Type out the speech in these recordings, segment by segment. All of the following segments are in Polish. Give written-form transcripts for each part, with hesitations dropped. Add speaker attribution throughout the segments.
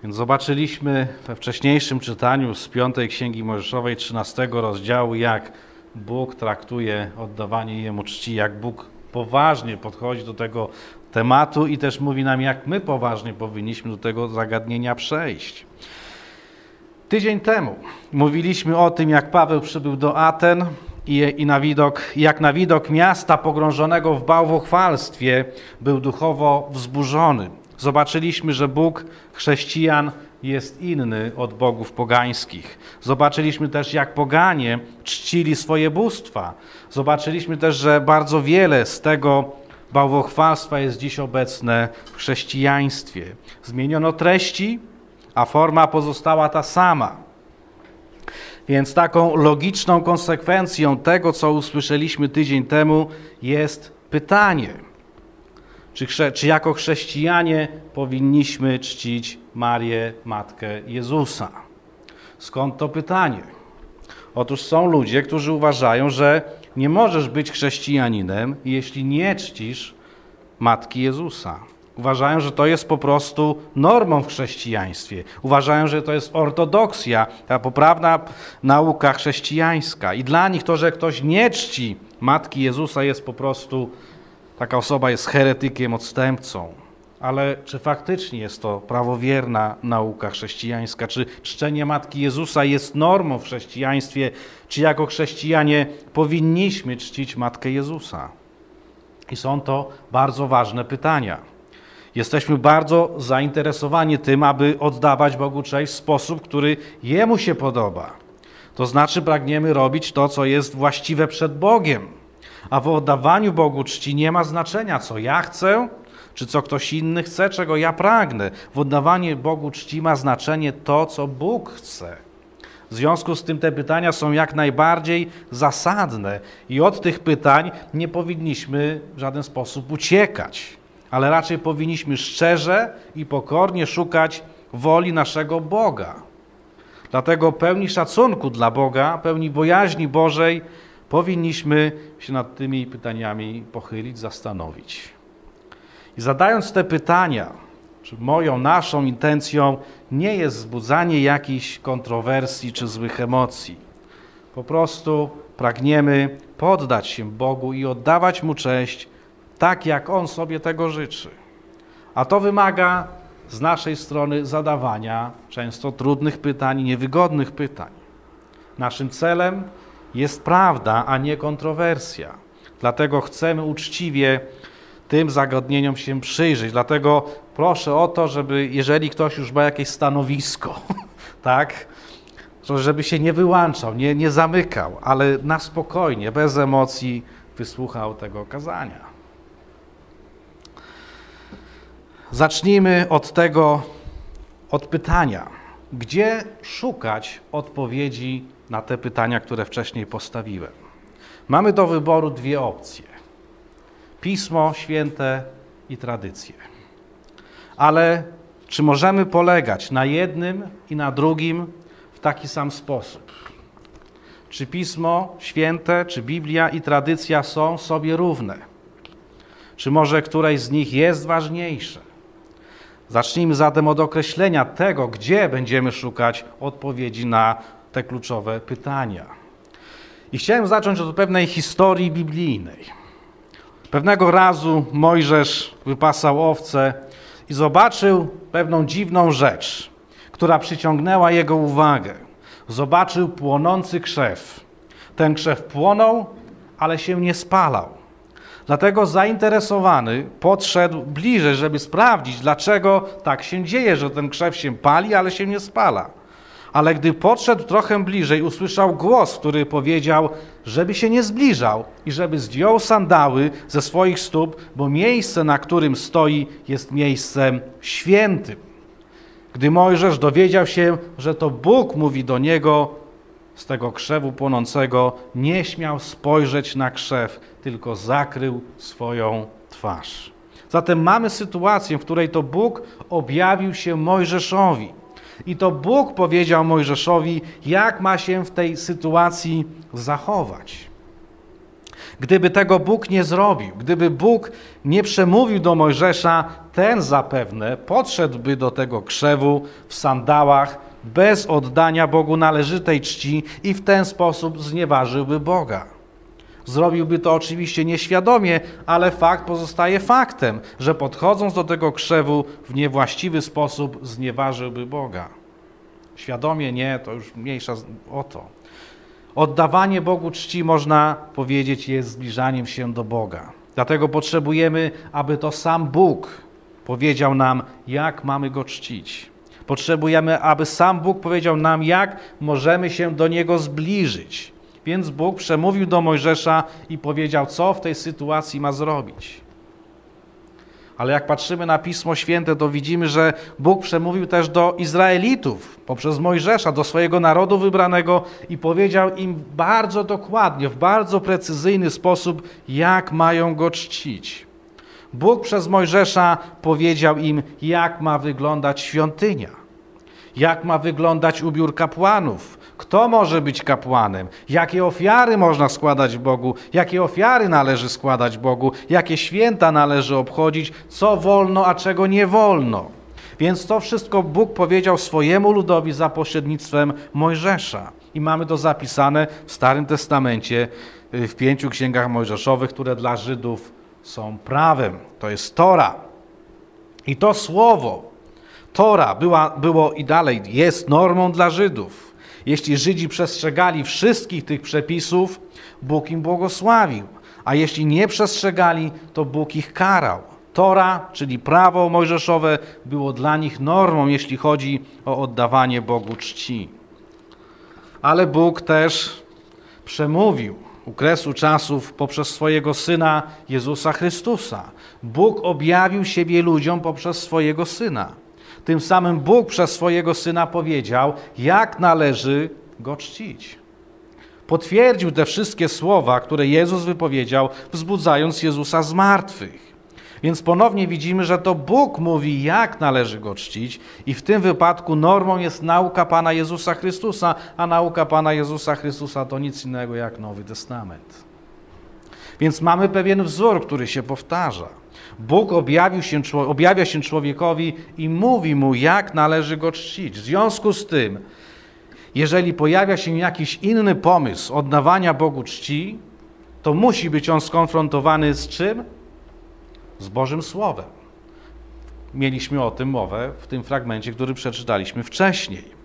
Speaker 1: Więc zobaczyliśmy we wcześniejszym czytaniu z 5 Księgi Mojżeszowej, 13 rozdziału, jak Bóg traktuje oddawanie Jemu czci, jak Bóg poważnie podchodzi do tego tematu i też mówi nam, jak my poważnie powinniśmy do tego zagadnienia przejść. Tydzień temu mówiliśmy o tym, jak Paweł przybył do Aten i jak na widok miasta pogrążonego w bałwochwalstwie był duchowo wzburzony. Zobaczyliśmy, że Bóg chrześcijan jest inny od bogów pogańskich. Zobaczyliśmy też, jak poganie czcili swoje bóstwa. Zobaczyliśmy też, że bardzo wiele z tego bałwochwalstwa jest dziś obecne w chrześcijaństwie. Zmieniono treści, a forma pozostała ta sama. Więc taką logiczną konsekwencją tego, co usłyszeliśmy tydzień temu, jest pytanie, czy jako chrześcijanie powinniśmy czcić Marię, Matkę Jezusa? Skąd to pytanie? Otóż są ludzie, którzy uważają, że nie możesz być chrześcijaninem, jeśli nie czcisz Matki Jezusa. Uważają, że to jest po prostu normą w chrześcijaństwie. Uważają, że to jest ortodoksja, ta poprawna nauka chrześcijańska. I dla nich to, że ktoś nie czci Matki Jezusa, jest po prostu, taka osoba jest heretykiem, odstępcą. Ale czy faktycznie jest to prawowierna nauka chrześcijańska? Czy czczenie Matki Jezusa jest normą w chrześcijaństwie? Czy jako chrześcijanie powinniśmy czcić Matkę Jezusa? I są to bardzo ważne pytania. Jesteśmy bardzo zainteresowani tym, aby oddawać Bogu cześć w sposób, który Jemu się podoba. To znaczy pragniemy robić to, co jest właściwe przed Bogiem. A w oddawaniu Bogu czci nie ma znaczenia, co ja chcę, czy co ktoś inny chce, czego ja pragnę. W oddawaniu Bogu czci ma znaczenie to, co Bóg chce. W związku z tym te pytania są jak najbardziej zasadne i od tych pytań nie powinniśmy w żaden sposób uciekać, ale raczej powinniśmy szczerze i pokornie szukać woli naszego Boga. Dlatego pełni szacunku dla Boga, pełni bojaźni Bożej powinniśmy się nad tymi pytaniami pochylić, zastanowić. I zadając te pytania, czy naszą intencją nie jest wzbudzanie jakichś kontrowersji czy złych emocji. Po prostu pragniemy poddać się Bogu i oddawać Mu cześć tak, jak On sobie tego życzy. A to wymaga z naszej strony zadawania często trudnych pytań, niewygodnych pytań. Naszym celem jest prawda, a nie kontrowersja. Dlatego chcemy uczciwie tym zagadnieniom się przyjrzeć. Dlatego proszę o to, żeby jeżeli ktoś już ma jakieś stanowisko, tak, żeby się nie wyłączał, nie zamykał, ale na spokojnie, bez emocji wysłuchał tego kazania. Zacznijmy od pytania. Gdzie szukać odpowiedzi na te pytania, które wcześniej postawiłem? Mamy do wyboru dwie opcje. Pismo Święte i tradycje. Ale czy możemy polegać na jednym i na drugim w taki sam sposób? Czy Pismo Święte, czy Biblia i tradycja są sobie równe? Czy może któreś z nich jest ważniejsze? Zacznijmy zatem od określenia tego, gdzie będziemy szukać odpowiedzi na te kluczowe pytania. I chciałem zacząć od pewnej historii biblijnej. Pewnego razu Mojżesz wypasał owce i zobaczył pewną dziwną rzecz, która przyciągnęła jego uwagę. Zobaczył płonący krzew. Ten krzew płonął, ale się nie spalał. Dlatego zainteresowany podszedł bliżej, żeby sprawdzić, dlaczego tak się dzieje, że ten krzew się pali, ale się nie spala. Ale gdy podszedł trochę bliżej, usłyszał głos, który powiedział, żeby się nie zbliżał i żeby zdjął sandały ze swoich stóp, bo miejsce, na którym stoi, jest miejscem świętym. Gdy Mojżesz dowiedział się, że to Bóg mówi do niego z tego krzewu płonącego, nie śmiał spojrzeć na krzew, tylko zakrył swoją twarz. Zatem mamy sytuację, w której to Bóg objawił się Mojżeszowi. I to Bóg powiedział Mojżeszowi, jak ma się w tej sytuacji zachować. Gdyby tego Bóg nie zrobił, gdyby Bóg nie przemówił do Mojżesza, ten zapewne podszedłby do tego krzewu w sandałach bez oddania Bogu należytej czci i w ten sposób znieważyłby Boga. Zrobiłby to oczywiście nieświadomie, ale fakt pozostaje faktem, że podchodząc do tego krzewu w niewłaściwy sposób znieważyłby Boga. Świadomie nie, to już mniejsza o to. Oddawanie Bogu czci, można powiedzieć, jest zbliżaniem się do Boga. Dlatego potrzebujemy, aby to sam Bóg powiedział nam, jak mamy Go czcić. Potrzebujemy, aby sam Bóg powiedział nam, jak możemy się do Niego zbliżyć. Więc Bóg przemówił do Mojżesza i powiedział, co w tej sytuacji ma zrobić. Ale jak patrzymy na Pismo Święte, to widzimy, że Bóg przemówił też do Izraelitów poprzez Mojżesza, do swojego narodu wybranego i powiedział im bardzo dokładnie, w bardzo precyzyjny sposób, jak mają Go czcić. Bóg przez Mojżesza powiedział im, jak ma wyglądać świątynia, jak ma wyglądać ubiór kapłanów, kto może być kapłanem, jakie ofiary można składać Bogu, jakie ofiary należy składać Bogu, jakie święta należy obchodzić, co wolno, a czego nie wolno. Więc to wszystko Bóg powiedział swojemu ludowi za pośrednictwem Mojżesza. I mamy to zapisane w Starym Testamencie, w 5 księgach mojżeszowych, które dla Żydów są prawem. To jest Tora. I to słowo, Tora było i dalej jest normą dla Żydów. Jeśli Żydzi przestrzegali wszystkich tych przepisów, Bóg im błogosławił. A jeśli nie przestrzegali, to Bóg ich karał. Tora, czyli prawo mojżeszowe, było dla nich normą, jeśli chodzi o oddawanie Bogu czci. Ale Bóg też przemówił u kresu czasów poprzez swojego Syna Jezusa Chrystusa. Bóg objawił siebie ludziom poprzez swojego Syna. Tym samym Bóg przez swojego Syna powiedział, jak należy Go czcić. Potwierdził te wszystkie słowa, które Jezus wypowiedział, wzbudzając Jezusa z martwych. Więc ponownie widzimy, że to Bóg mówi, jak należy Go czcić i w tym wypadku normą jest nauka Pana Jezusa Chrystusa, a nauka Pana Jezusa Chrystusa to nic innego jak Nowy Testament. Więc mamy pewien wzór, który się powtarza. Bóg objawia się człowiekowi i mówi mu, jak należy Go czcić. W związku z tym, jeżeli pojawia się jakiś inny pomysł oddawania Bogu czci, to musi być on skonfrontowany z czym? Z Bożym Słowem. Mieliśmy o tym mowę w tym fragmencie, który przeczytaliśmy wcześniej.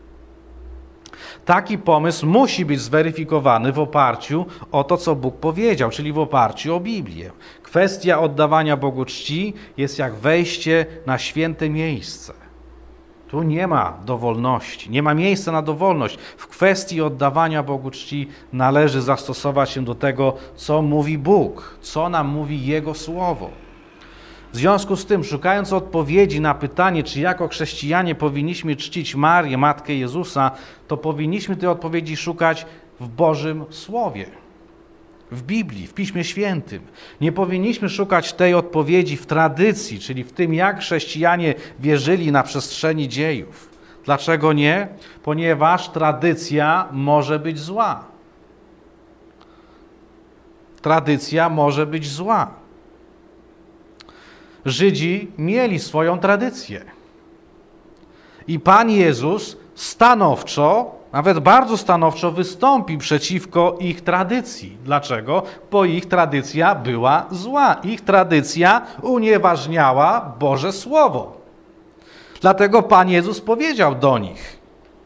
Speaker 1: Taki pomysł musi być zweryfikowany w oparciu o to, co Bóg powiedział, czyli w oparciu o Biblię. Kwestia oddawania Bogu czci jest jak wejście na święte miejsce. Tu nie ma dowolności, nie ma miejsca na dowolność. W kwestii oddawania Bogu czci należy zastosować się do tego, co mówi Bóg, co nam mówi Jego Słowo. W związku z tym, szukając odpowiedzi na pytanie, czy jako chrześcijanie powinniśmy czcić Marię, Matkę Jezusa, to powinniśmy tej odpowiedzi szukać w Bożym Słowie, w Biblii, w Piśmie Świętym. Nie powinniśmy szukać tej odpowiedzi w tradycji, czyli w tym, jak chrześcijanie wierzyli na przestrzeni dziejów. Dlaczego nie? Ponieważ tradycja może być zła. Tradycja może być zła. Żydzi mieli swoją tradycję. I Pan Jezus stanowczo, nawet bardzo stanowczo wystąpił przeciwko ich tradycji. Dlaczego? Bo ich tradycja była zła. Ich tradycja unieważniała Boże Słowo. Dlatego Pan Jezus powiedział do nich: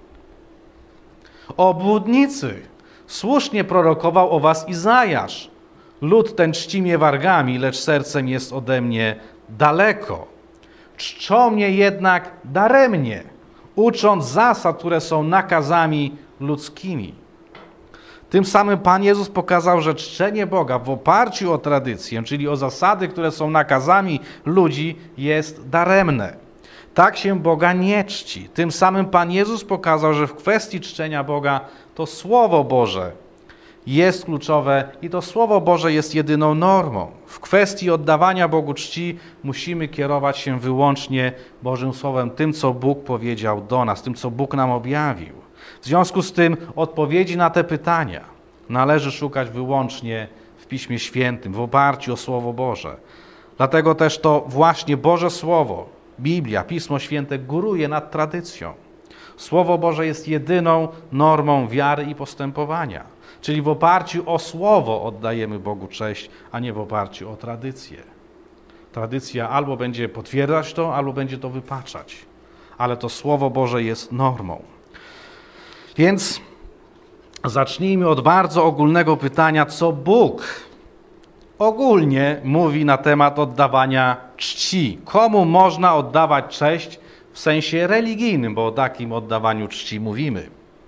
Speaker 1: obłudnicy, słusznie prorokował o was Izajasz. Lud ten czci mnie wargami, lecz sercem jest ode mnie daleko. Czczą mnie jednak daremnie, ucząc zasad, które są nakazami ludzkimi. Tym samym Pan Jezus pokazał, że czczenie Boga w oparciu o tradycję, czyli o zasady, które są nakazami ludzi, jest daremne. Tak się Boga nie czci. Tym samym Pan Jezus pokazał, że w kwestii czczenia Boga to Słowo Boże jest kluczowe i to Słowo Boże jest jedyną normą. W kwestii oddawania Bogu czci musimy kierować się wyłącznie Bożym Słowem, tym, co Bóg powiedział do nas, tym, co Bóg nam objawił. W związku z tym odpowiedzi na te pytania należy szukać wyłącznie w Piśmie Świętym, w oparciu o Słowo Boże. Dlatego też to właśnie Boże Słowo, Biblia, Pismo Święte góruje nad tradycją. Słowo Boże jest jedyną normą wiary i postępowania. Czyli w oparciu o Słowo oddajemy Bogu cześć, a nie w oparciu o tradycję. Tradycja albo będzie potwierdzać to, albo będzie to wypaczać. Ale to Słowo Boże jest normą. Więc zacznijmy od bardzo ogólnego pytania, co Bóg ogólnie mówi na temat oddawania czci. Komu można oddawać cześć w sensie religijnym, bo o takim oddawaniu czci mówimy.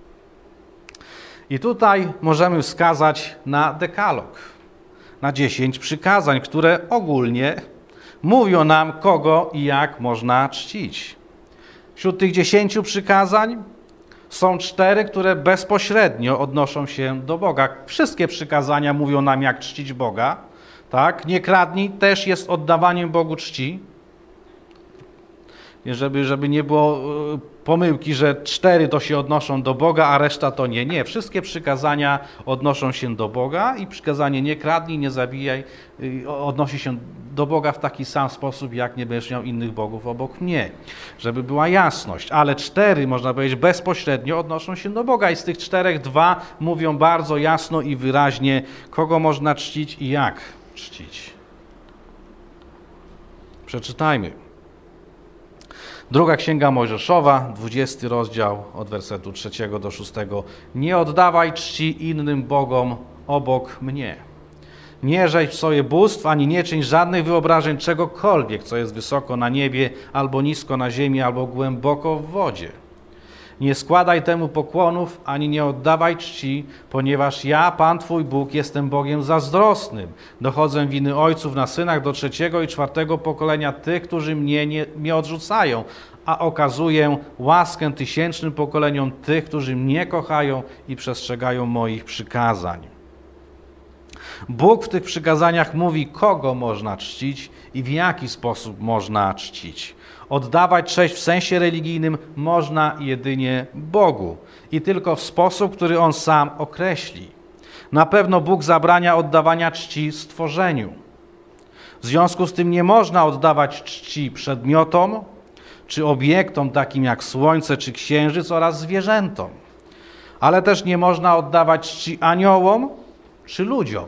Speaker 1: I tutaj możemy wskazać na dekalog, na 10 przykazań, które ogólnie mówią nam, kogo i jak można czcić. Wśród tych 10 przykazań są 4, które bezpośrednio odnoszą się do Boga. Wszystkie przykazania mówią nam, jak czcić Boga. Tak? Nie kradnij też jest oddawaniem Bogu czci. Żeby nie było pomyłki, że 4 to się odnoszą do Boga, a reszta to nie. Nie, wszystkie przykazania odnoszą się do Boga i przykazanie nie kradnij, nie zabijaj odnosi się do Boga w taki sam sposób, jak nie będziesz miał innych bogów obok mnie. Żeby była jasność. Ale 4, można powiedzieć, bezpośrednio odnoszą się do Boga i z tych 4 2 mówią bardzo jasno i wyraźnie, kogo można czcić i jak czcić. Przeczytajmy. Druga Księga Mojżeszowa, 20 rozdział, od wersetu 3 do 6. Nie oddawaj czci innym bogom obok mnie. Nie rzeź sobie bóstw, ani nie czyń żadnych wyobrażeń czegokolwiek, co jest wysoko na niebie, albo nisko na ziemi, albo głęboko w wodzie. Nie składaj temu pokłonów, ani nie oddawaj czci, ponieważ ja, Pan Twój Bóg, jestem Bogiem zazdrosnym. Dochodzę winy ojców na synach do 3. i 4. pokolenia tych, którzy mnie odrzucają, a okazuję łaskę 1000 pokoleniom tych, którzy mnie kochają i przestrzegają moich przykazań. Bóg w tych przykazaniach mówi, kogo można czcić i w jaki sposób można czcić. Oddawać cześć w sensie religijnym można jedynie Bogu i tylko w sposób, który On sam określi. Na pewno Bóg zabrania oddawania czci stworzeniu. W związku z tym nie można oddawać czci przedmiotom czy obiektom takim jak słońce czy księżyc oraz zwierzętom. Ale też nie można oddawać czci aniołom czy ludziom.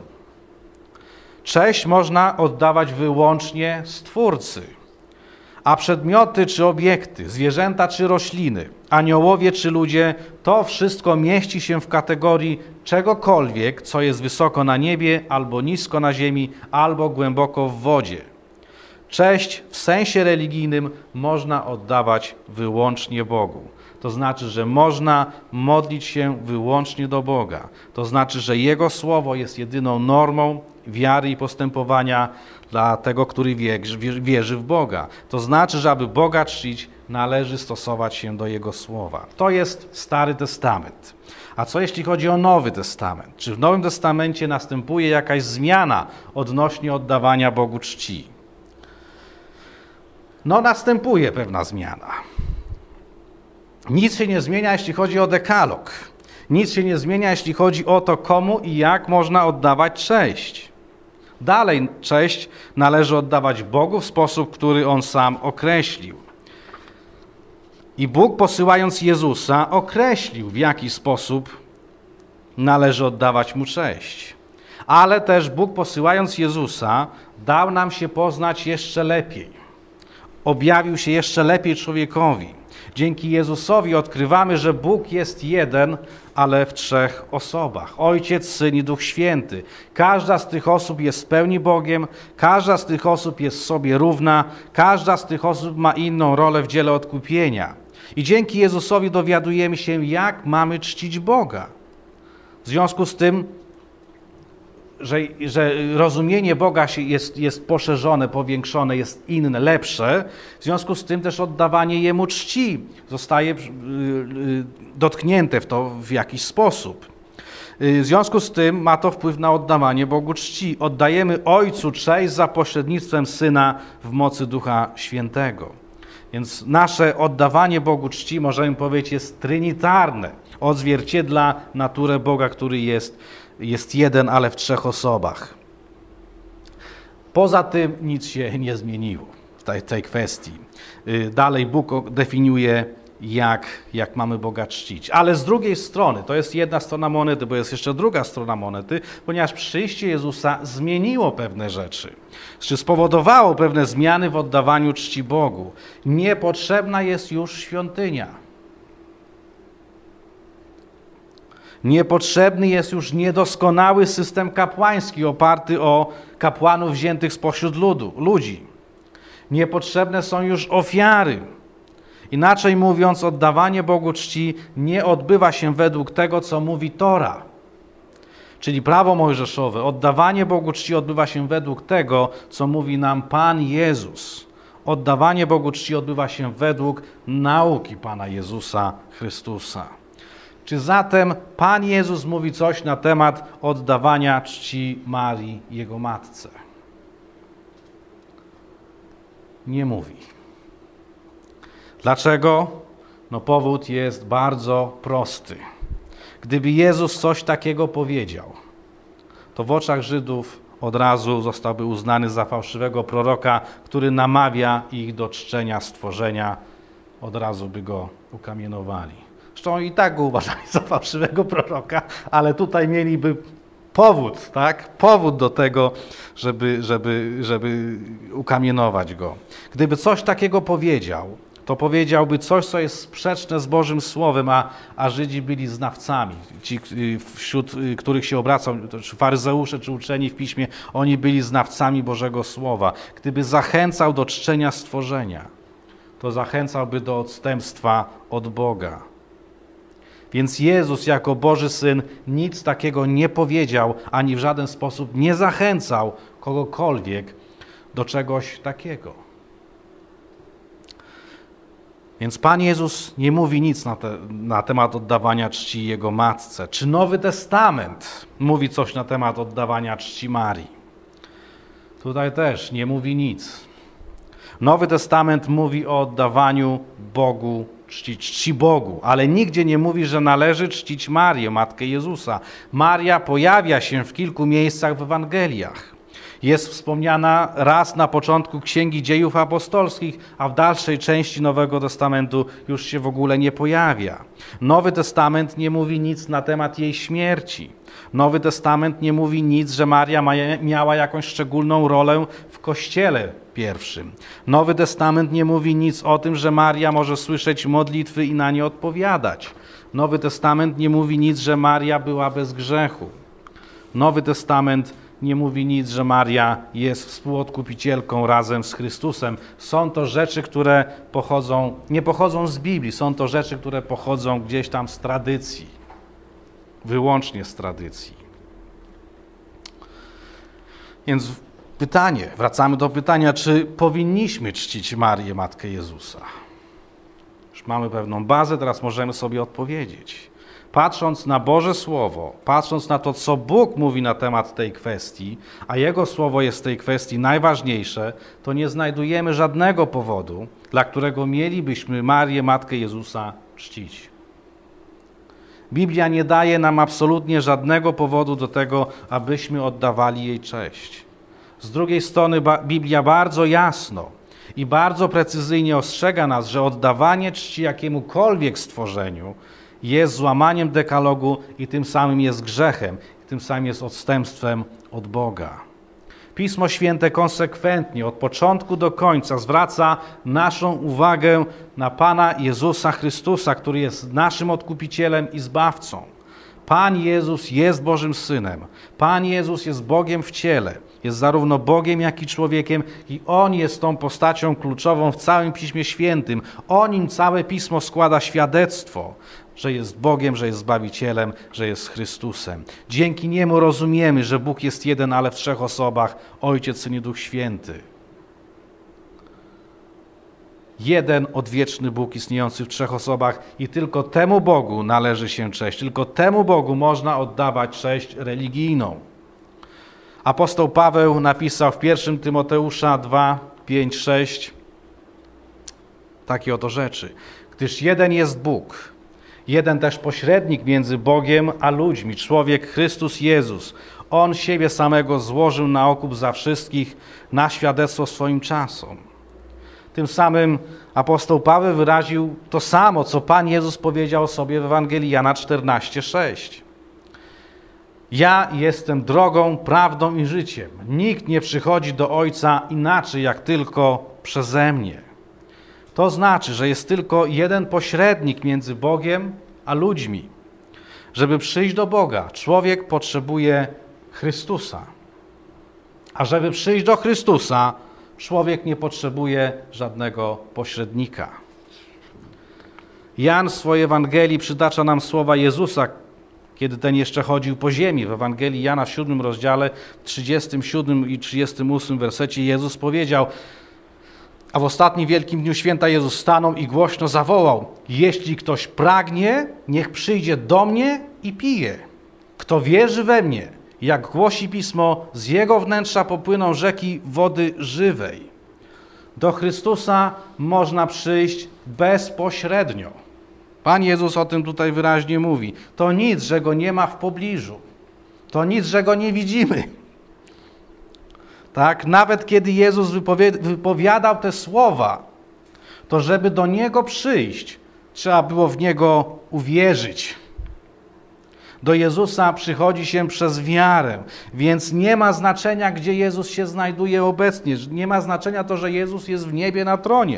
Speaker 1: Cześć można oddawać wyłącznie Stwórcy. A przedmioty czy obiekty, zwierzęta czy rośliny, aniołowie czy ludzie, to wszystko mieści się w kategorii czegokolwiek, co jest wysoko na niebie, albo nisko na ziemi, albo głęboko w wodzie. Cześć w sensie religijnym można oddawać wyłącznie Bogu. To znaczy, że można modlić się wyłącznie do Boga. To znaczy, że Jego Słowo jest jedyną normą wiary i postępowania dla tego, który wierzy w Boga. To znaczy, że aby Boga czcić, należy stosować się do Jego Słowa. To jest Stary Testament. A co jeśli chodzi o Nowy Testament? Czy w Nowym Testamencie następuje jakaś zmiana odnośnie oddawania Bogu czci? No, następuje pewna zmiana. Nic się nie zmienia, jeśli chodzi o dekalog. Nic się nie zmienia, jeśli chodzi o to, komu i jak można oddawać cześć. Dalej cześć należy oddawać Bogu w sposób, który On sam określił. I Bóg, posyłając Jezusa, określił, w jaki sposób należy oddawać Mu cześć. Ale też Bóg, posyłając Jezusa, dał nam się poznać jeszcze lepiej. Objawił się jeszcze lepiej człowiekowi. Dzięki Jezusowi odkrywamy, że Bóg jest jeden, ale w 3 osobach. Ojciec, Syn i Duch Święty. Każda z tych osób jest w pełni Bogiem, każda z tych osób jest sobie równa, każda z tych osób ma inną rolę w dziele odkupienia. I dzięki Jezusowi dowiadujemy się, jak mamy czcić Boga. W związku z tym, że rozumienie Boga jest poszerzone, powiększone, jest inne, lepsze. W związku z tym też oddawanie Jemu czci zostaje dotknięte w to w jakiś sposób. W związku z tym ma to wpływ na oddawanie Bogu czci. Oddajemy Ojcu cześć za pośrednictwem Syna w mocy Ducha Świętego. Więc nasze oddawanie Bogu czci, możemy powiedzieć, jest trinitarne. Odzwierciedla naturę Boga, który jest jeden, ale w 3 osobach. Poza tym nic się nie zmieniło w tej kwestii. Dalej Bóg definiuje, jak mamy Boga czcić. Ale z drugiej strony, to jest jedna strona monety, bo jest jeszcze druga strona monety, ponieważ przyjście Jezusa zmieniło pewne rzeczy. Czy spowodowało pewne zmiany w oddawaniu czci Bogu. Niepotrzebna jest już świątynia. Niepotrzebny jest już niedoskonały system kapłański oparty o kapłanów wziętych spośród ludzi. Niepotrzebne są już ofiary. Inaczej mówiąc, oddawanie Bogu czci nie odbywa się według tego, co mówi Tora, czyli prawo mojżeszowe. Oddawanie Bogu czci odbywa się według tego, co mówi nam Pan Jezus. Oddawanie Bogu czci odbywa się według nauki Pana Jezusa Chrystusa. Czy zatem Pan Jezus mówi coś na temat oddawania czci Marii, Jego matce? Nie mówi. Dlaczego? No powód jest bardzo prosty. Gdyby Jezus coś takiego powiedział, to w oczach Żydów od razu zostałby uznany za fałszywego proroka, który namawia ich do czczenia stworzenia. Od razu by go ukamienowali. Zresztą i tak go uważali za fałszywego proroka, ale tutaj mieliby powód, tak? Powód do tego, żeby ukamienować go. Gdyby coś takiego powiedział, to powiedziałby coś, co jest sprzeczne z Bożym Słowem, a Żydzi byli znawcami. Ci, wśród których się obracał, czy faryzeusze, czy uczeni w Piśmie, oni byli znawcami Bożego Słowa. Gdyby zachęcał do czczenia stworzenia, to zachęcałby do odstępstwa od Boga. Więc Jezus jako Boży Syn nic takiego nie powiedział, ani w żaden sposób nie zachęcał kogokolwiek do czegoś takiego. Więc Pan Jezus nie mówi nic na temat oddawania czci Jego matce. Czy Nowy Testament mówi coś na temat oddawania czci Marii? Tutaj też nie mówi nic. Nowy Testament mówi o oddawaniu Bogu czci Bogu, ale nigdzie nie mówi, że należy czcić Marię, Matkę Jezusa. Maria pojawia się w kilku miejscach w Ewangeliach. Jest wspomniana raz na początku Księgi Dziejów Apostolskich, a w dalszej części Nowego Testamentu już się w ogóle nie pojawia. Nowy Testament nie mówi nic na temat jej śmierci. Nowy Testament nie mówi nic, że Maria miała jakąś szczególną rolę w Kościele pierwszym. Nowy Testament nie mówi nic o tym, że Maria może słyszeć modlitwy i na nie odpowiadać. Nowy Testament nie mówi nic, że Maria była bez grzechu. Nowy Testament nie mówi nic, że Maria jest współodkupicielką razem z Chrystusem. Są to rzeczy, które nie pochodzą z Biblii, są to rzeczy, które pochodzą gdzieś tam z tradycji. Wyłącznie z tradycji. Więc wracamy do pytania, czy powinniśmy czcić Marię, Matkę Jezusa? Już mamy pewną bazę, teraz możemy sobie odpowiedzieć. Patrząc na Boże Słowo, patrząc na to, co Bóg mówi na temat tej kwestii, a Jego Słowo jest w tej kwestii najważniejsze, to nie znajdujemy żadnego powodu, dla którego mielibyśmy Marię, Matkę Jezusa czcić. Biblia nie daje nam absolutnie żadnego powodu do tego, abyśmy oddawali jej cześć. Z drugiej strony Biblia bardzo jasno i bardzo precyzyjnie ostrzega nas, że oddawanie czci jakiemukolwiek stworzeniu jest złamaniem dekalogu i tym samym jest grzechem, i tym samym jest odstępstwem od Boga. Pismo Święte konsekwentnie od początku do końca zwraca naszą uwagę na Pana Jezusa Chrystusa, który jest naszym Odkupicielem i Zbawcą. Pan Jezus jest Bożym Synem. Pan Jezus jest Bogiem w ciele. Jest zarówno Bogiem, jak i człowiekiem i On jest tą postacią kluczową w całym Piśmie Świętym. O Nim całe Pismo składa świadectwo, że jest Bogiem, że jest Zbawicielem, że jest Chrystusem. Dzięki Niemu rozumiemy, że Bóg jest jeden, ale w trzech osobach, Ojciec, Syn i Duch Święty. Jeden odwieczny Bóg istniejący w trzech osobach i tylko temu Bogu należy się cześć. Tylko temu Bogu można oddawać cześć religijną. Apostoł Paweł napisał w 1 Tymoteusza 2, 5, 6 takie oto rzeczy. Gdyż jeden jest Bóg, jeden też pośrednik między Bogiem a ludźmi, człowiek Chrystus Jezus. On siebie samego złożył na okup za wszystkich, na świadectwo swoim czasom. Tym samym apostoł Paweł wyraził to samo, co Pan Jezus powiedział o sobie w Ewangelii Jana 14:6. Ja jestem drogą, prawdą i życiem. Nikt nie przychodzi do Ojca inaczej, jak tylko przeze mnie. To znaczy, że jest tylko jeden pośrednik między Bogiem a ludźmi. Żeby przyjść do Boga, człowiek potrzebuje Chrystusa. A żeby przyjść do Chrystusa, człowiek nie potrzebuje żadnego pośrednika. Jan w swojej Ewangelii przytacza nam słowa Jezusa, kiedy ten jeszcze chodził po ziemi. W Ewangelii Jana w 7 rozdziale, 37 i 38 wersecie Jezus powiedział: a w ostatnim wielkim dniu święta Jezus stanął i głośno zawołał: jeśli ktoś pragnie, niech przyjdzie do mnie i pije. Kto wierzy we mnie, jak głosi Pismo, z jego wnętrza popłyną rzeki wody żywej. Do Chrystusa można przyjść bezpośrednio. Pan Jezus o tym tutaj wyraźnie mówi. To nic, że Go nie ma w pobliżu. To nic, że Go nie widzimy. Tak? Nawet kiedy Jezus wypowiadał te słowa, to żeby do Niego przyjść, trzeba było w Niego uwierzyć. Do Jezusa przychodzi się przez wiarę, więc nie ma znaczenia, gdzie Jezus się znajduje obecnie. Nie ma znaczenia to, że Jezus jest w niebie na tronie.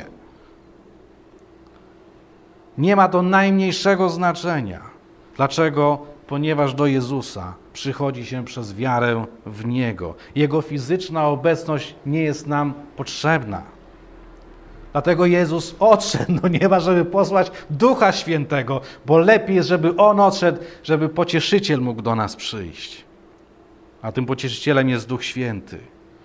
Speaker 1: Nie ma to najmniejszego znaczenia. Dlaczego? Ponieważ do Jezusa przychodzi się przez wiarę w Niego. Jego fizyczna obecność nie jest nam potrzebna. Dlatego Jezus odszedł do nieba, żeby posłać Ducha Świętego, bo lepiej jest, żeby On odszedł, żeby Pocieszyciel mógł do nas przyjść. A tym Pocieszycielem jest Duch Święty.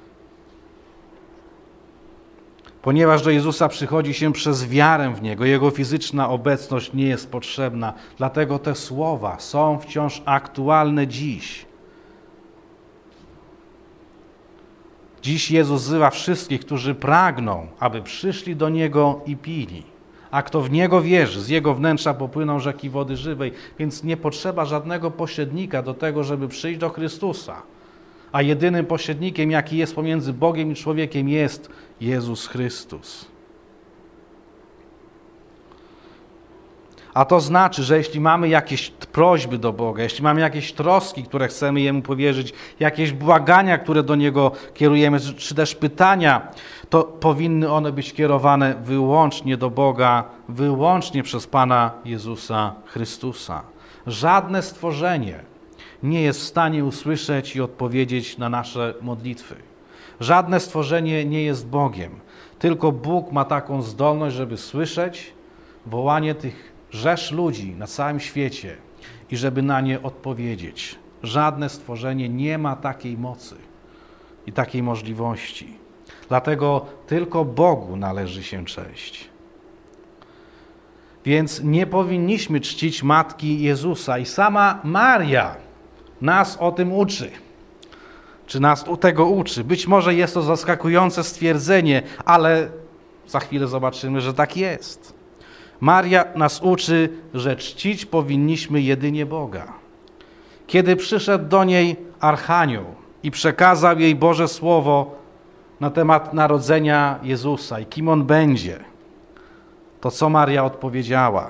Speaker 1: Ponieważ do Jezusa przychodzi się przez wiarę w Niego, Jego fizyczna obecność nie jest potrzebna. Dlatego te słowa są wciąż aktualne dziś. Dziś Jezus wzywa wszystkich, którzy pragną, aby przyszli do Niego i pili. A kto w Niego wierzy, z Jego wnętrza popłyną rzeki wody żywej, więc nie potrzeba żadnego pośrednika do tego, żeby przyjść do Chrystusa. A jedynym pośrednikiem, jaki jest pomiędzy Bogiem i człowiekiem, jest Jezus Chrystus. A to znaczy, że jeśli mamy jakieś prośby do Boga, jeśli mamy jakieś troski, które chcemy Jemu powierzyć, jakieś błagania, które do Niego kierujemy, czy też pytania, to powinny one być kierowane wyłącznie do Boga, wyłącznie przez Pana Jezusa Chrystusa. Żadne stworzenie nie jest w stanie usłyszeć i odpowiedzieć na nasze modlitwy. Żadne stworzenie nie jest Bogiem. Tylko Bóg ma taką zdolność, żeby słyszeć wołanie tych rzesz ludzi na całym świecie i żeby na nie odpowiedzieć. Żadne stworzenie nie ma takiej mocy i takiej możliwości. Dlatego tylko Bogu należy się cześć. Więc nie powinniśmy czcić Matki Jezusa i sama Maria nas o tym uczy. Czy nas tego uczy? Być może jest to zaskakujące stwierdzenie, ale za chwilę zobaczymy, że tak jest. Maria nas uczy, że czcić powinniśmy jedynie Boga. Kiedy przyszedł do niej Archanioł i przekazał jej Boże Słowo na temat narodzenia Jezusa i kim On będzie, to co Maria odpowiedziała?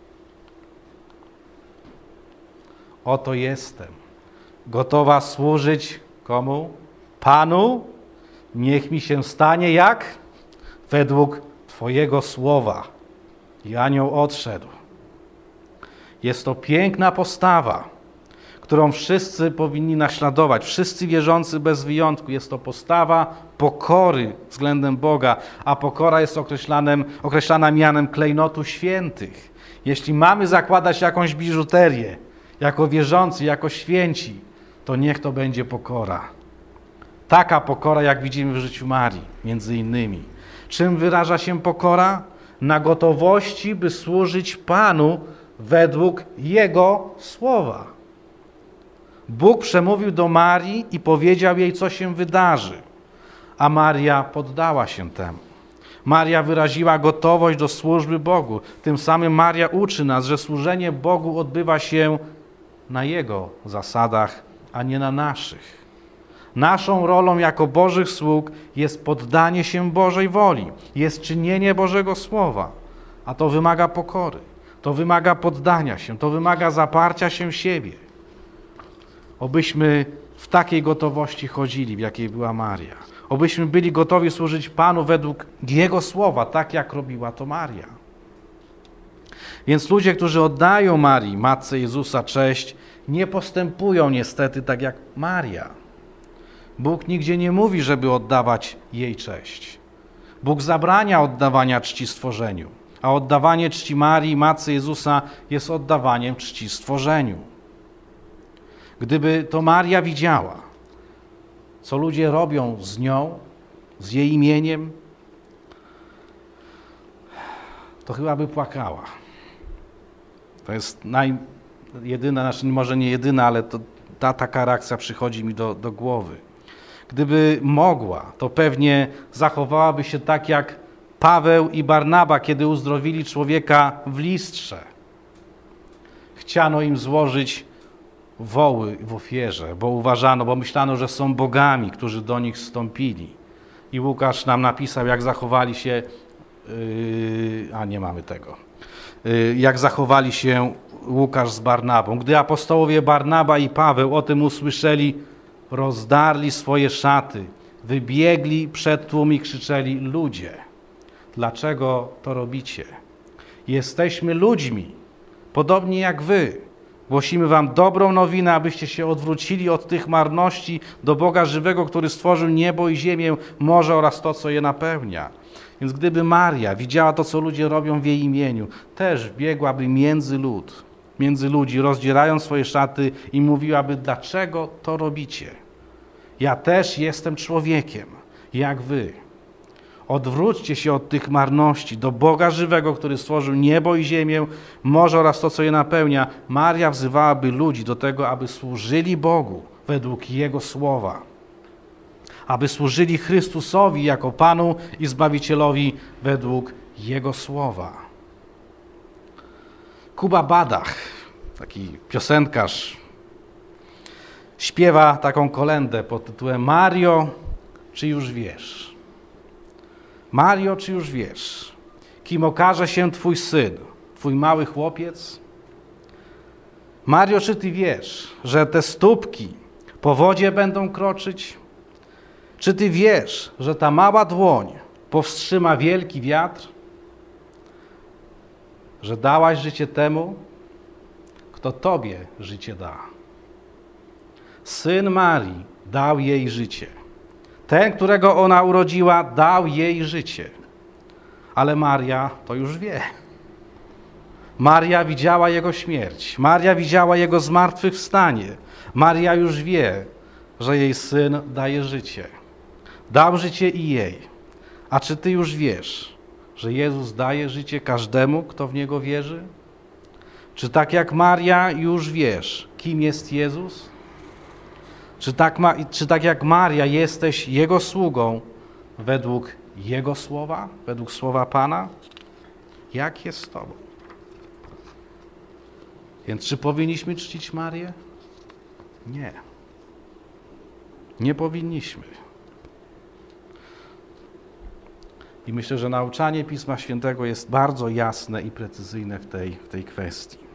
Speaker 1: Oto jestem, gotowa służyć komu? Panu, niech mi się stanie jak? Według Twojego słowa. I anioł odszedł. Jest to piękna postawa, którą wszyscy powinni naśladować. Wszyscy wierzący bez wyjątku. Jest to postawa pokory względem Boga, a pokora jest określana mianem klejnotu świętych. Jeśli mamy zakładać jakąś biżuterię, jako wierzący, jako święci, to niech to będzie pokora. Taka pokora, jak widzimy w życiu Marii, między innymi. Czym wyraża się pokora? Na gotowości, by służyć Panu według Jego słowa. Bóg przemówił do Marii i powiedział jej, co się wydarzy, a Maria poddała się temu. Maria wyraziła gotowość do służby Bogu. Tym samym Maria uczy nas, że służenie Bogu odbywa się na Jego zasadach, a nie na naszych. Naszą rolą jako Bożych sług jest poddanie się Bożej woli, jest czynienie Bożego Słowa, a to wymaga pokory, to wymaga poddania się, to wymaga zaparcia się siebie. Obyśmy w takiej gotowości chodzili, w jakiej była Maria. Obyśmy byli gotowi służyć Panu według Jego Słowa, tak jak robiła to Maria. Więc ludzie, którzy oddają Marii, Matce Jezusa, cześć, nie postępują niestety tak jak Maria. Bóg nigdzie nie mówi, żeby oddawać jej cześć. Bóg zabrania oddawania czci stworzeniu, a oddawanie czci Marii, Matce Jezusa jest oddawaniem czci stworzeniu. Gdyby to Maria widziała, co ludzie robią z nią, z jej imieniem, to chyba by płakała. To jest jedyna, może nie jedyna, ale taka reakcja przychodzi mi do głowy. Gdyby mogła, to pewnie zachowałaby się tak jak Paweł i Barnaba, kiedy uzdrowili człowieka w Listrze. Chciano im złożyć woły w ofierze, bo myślano, że są bogami, którzy do nich wstąpili. I Łukasz nam napisał, jak zachowali się, nie mamy tego, jak zachowali się Łukasz z Barnabą. Gdy apostołowie Barnaba i Paweł o tym usłyszeli, rozdarli swoje szaty, wybiegli przed tłum i krzyczeli: ludzie, dlaczego to robicie? Jesteśmy ludźmi, podobnie jak wy. Głosimy wam dobrą nowinę, abyście się odwrócili od tych marności do Boga żywego, który stworzył niebo i ziemię, morze oraz to, co je napełnia. Więc gdyby Maria widziała to, co ludzie robią w jej imieniu, też biegłaby między ludzi, rozdzierając swoje szaty i mówiłaby: dlaczego to robicie? Ja też jestem człowiekiem, jak wy. Odwróćcie się od tych marności do Boga żywego, który stworzył niebo i ziemię, morze oraz to, co je napełnia. Maria wzywałaby ludzi do tego, aby służyli Bogu według Jego słowa. Aby służyli Chrystusowi jako Panu i Zbawicielowi według Jego słowa. Kuba Badach, taki piosenkarz, śpiewa taką kolędę pod tytułem Mario, czy już wiesz? Mario, czy już wiesz, kim okaże się Twój syn, Twój mały chłopiec? Mario, czy Ty wiesz, że te stópki po wodzie będą kroczyć? Czy Ty wiesz, że ta mała dłoń powstrzyma wielki wiatr? Że dałaś życie temu, kto Tobie życie da. Syn Marii dał jej życie. Ten, którego ona urodziła, dał jej życie. Ale Maria to już wie. Maria widziała Jego śmierć. Maria widziała Jego zmartwychwstanie. Maria już wie, że jej Syn daje życie. Dał życie i jej. A czy Ty już wiesz, że Jezus daje życie każdemu, kto w Niego wierzy? Czy tak jak Maria już wiesz, kim jest Jezus? Czy tak jak Maria jesteś Jego sługą według Jego słowa, według słowa Pana? Jak jest z Tobą? Więc czy powinniśmy czcić Marię? Nie. Nie powinniśmy. I myślę, że nauczanie Pisma Świętego jest bardzo jasne i precyzyjne w tej kwestii.